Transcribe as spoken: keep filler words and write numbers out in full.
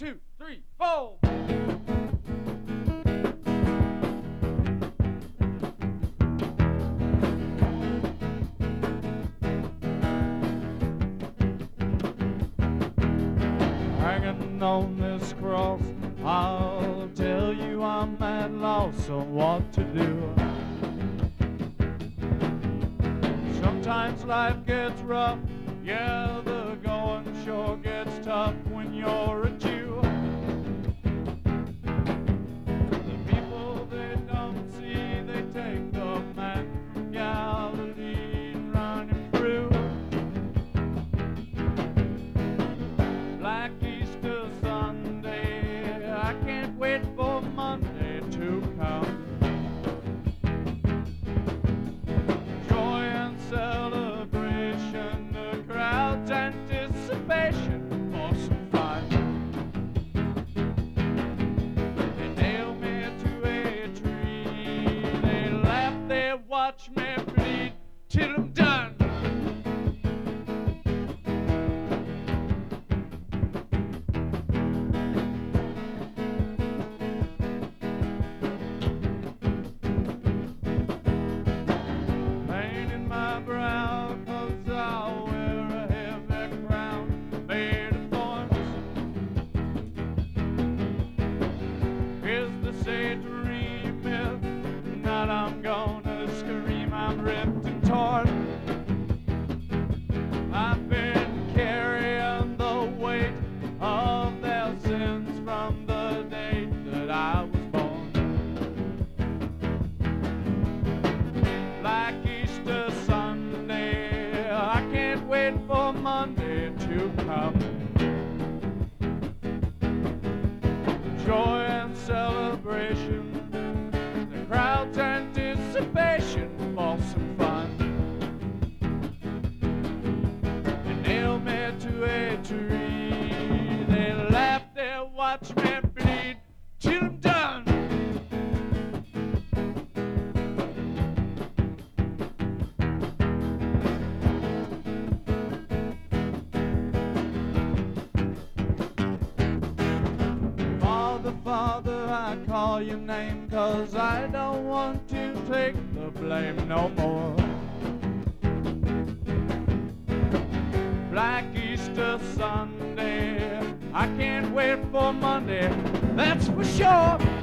two, three, four. Hanging on this cross, I'll tell you I'm at loss on what to do. Sometimes life gets rough, yeah, the going sure gets tough when you're a Jew. The people they don't see, they take the man from Galilee and run him through. Black Easter Sunday, I can't wait for Monday to come. Joy and celebration, the crowd's anticipation for some fun. They nail me to a tree, they laugh, they watch me bleed till I'm done. I'm gonna scream, I'm ripped and torn. I've been carrying the weight of their sins from the day that I was born. Like Easter Sunday, I can't wait for Monday to come. Joy and celebration, the crowd's anticipation for some fun. They nail me to a tree, they laugh, they watch me bleed till I'm done. Father, Father, I call your name, 'cause I don't want to take the blame no more. Black Easter Sunday, I can't wait for Monday, that's for sure.